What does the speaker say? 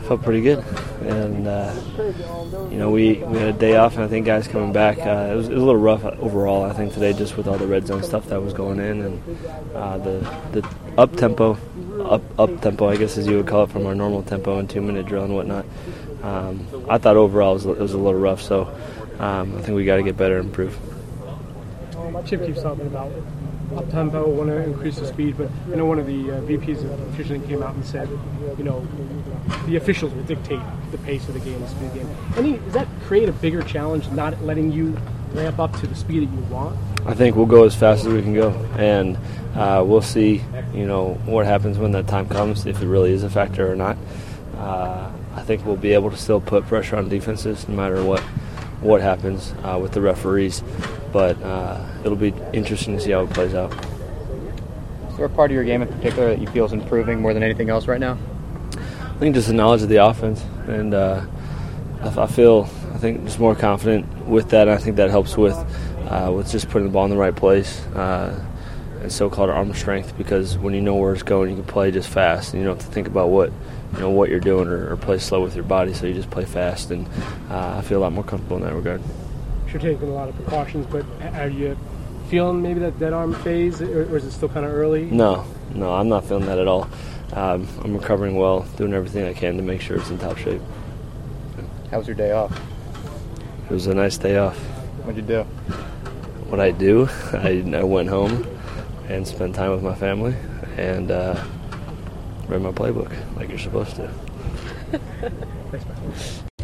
Felt pretty good, and we had a day off, and I think guys coming back. It was a little rough overall. I think today, just with all the red zone stuff that was going in, and the up tempo, I guess as you would call it, from our normal tempo and 2-minute drill and whatnot. I thought overall it was a little rough, so I think we got to get better and improve. Chip keeps talking about up tempo, want to increase the speed, but I know one of the VPs of officialing came out and said, the officials will dictate the pace of the game, the speed of the game. Does that create a bigger challenge, not letting you ramp up to the speed that you want? I think we'll go as fast as we can go, and we'll see, what happens when that time comes, if it really is a factor or not. I think we'll be able to still put pressure on defenses no matter what happens with the referees, but it'll be interesting to see how it plays out. Is there a part of your game in particular that you feel is improving more than anything else right now? I think just the knowledge of the offense, and I think just more confident with that. I think that helps with just putting the ball in the right place and so-called arm strength, because when you know where it's going, you can play just fast, and you don't have to think about what you're doing or play slow with your body, so you just play fast, and I feel a lot more comfortable in that regard. You're taking a lot of precautions, but are you feeling maybe that dead arm phase, or is it still kind of early? No, I'm not feeling that at all. I'm recovering well, doing everything I can to make sure it's in top shape. How was your day off? It was a nice day off. What'd you do? What I do, I went home and spent time with my family and read my playbook like you're supposed to. Thanks, man.